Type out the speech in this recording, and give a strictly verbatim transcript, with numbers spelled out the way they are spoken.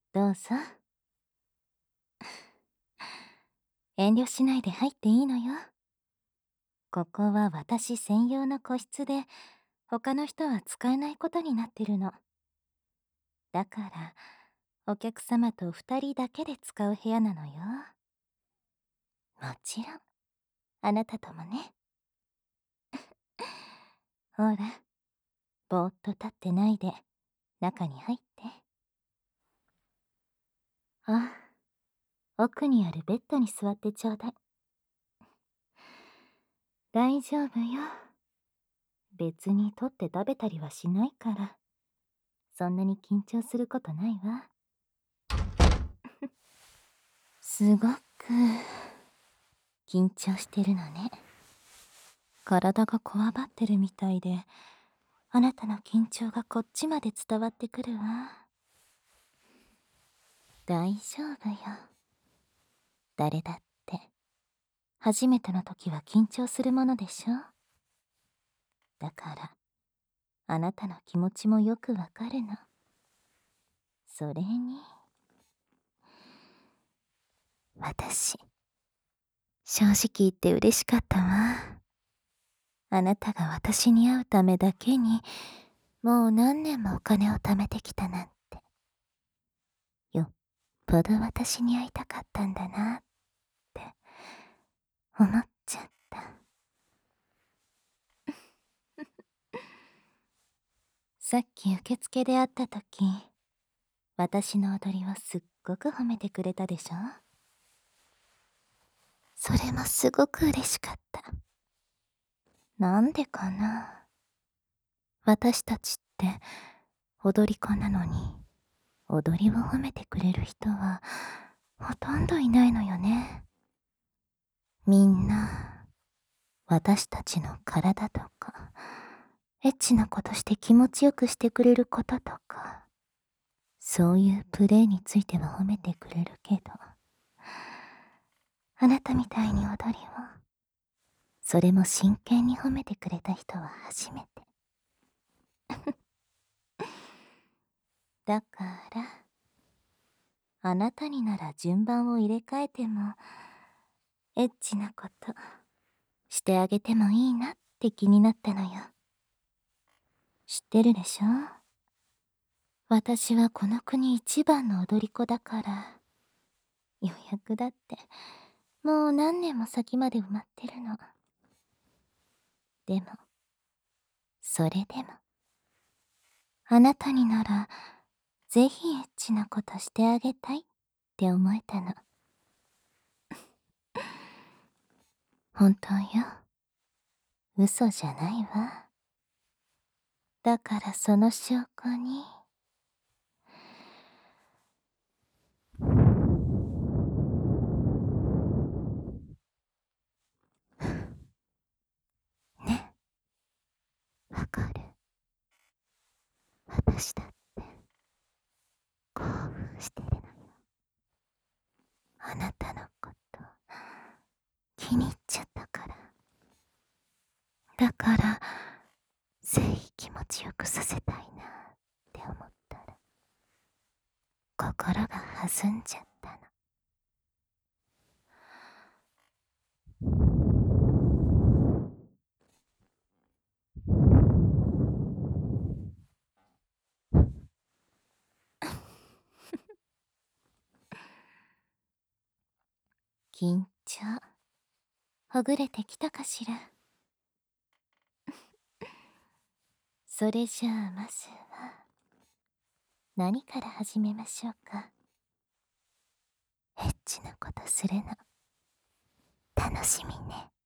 どうぞ。遠慮しないで入っていいのよ。ここは私専用の個室で、他の人は使えないことになってるの。だから、お客様と二人だけで使う部屋なのよ。もちろん、あなたともね。ほら、ぼーっと立ってないで、中に入って。あ、奥にあるベッドに座ってちょうだい。大丈夫よ。別に取って食べたりはしないから。そんなに緊張することないわ。すごく緊張してるのね。体がこわばってるみたいで、あなたの緊張がこっちまで伝わってくるわ。大丈夫よ。誰だって初めての時は緊張するものでしょ。だからあなたの気持ちもよくわかるの。それに私、正直言って嬉しかったわ。あなたが私に会うためだけにもう何年もお金を貯めてきたなんて。よっぽど私に会いたかったんだなって思っちゃった。さっき受付で会った時、私の踊りをすっごく褒めてくれたでしょ。それもすごく嬉しかった。なんでかな。私たちって踊り子なのに、踊りを褒めてくれる人はほとんどいないのよね。みんな私たちの体とかエッチなことして気持ちよくしてくれることとか、そういうプレーについては褒めてくれるけど、あなたみたいに踊りを、それも真剣に褒めてくれた人は初めて。だからあなたになら順番を入れ替えてもエッチなことしてあげてもいいなって気になったのよ。知ってるでしょ。私はこの国一番の踊り子だから、予約だってもう何年も先まで埋まってるの。でもそれでもあなたにならぜひエッチなことしてあげたいって思えたの。本当よ。嘘じゃないわ。だからその証拠に。ね、わかる。私だって興奮してるのよ。あなたのこと気に入っちゃったから。だからぜひ気持ちよくさせたいなって思ったら心が弾んじゃったの。緊張ほぐれてきたかしら。それじゃあまずは何から始めましょうか。エッチなことするの楽しみね。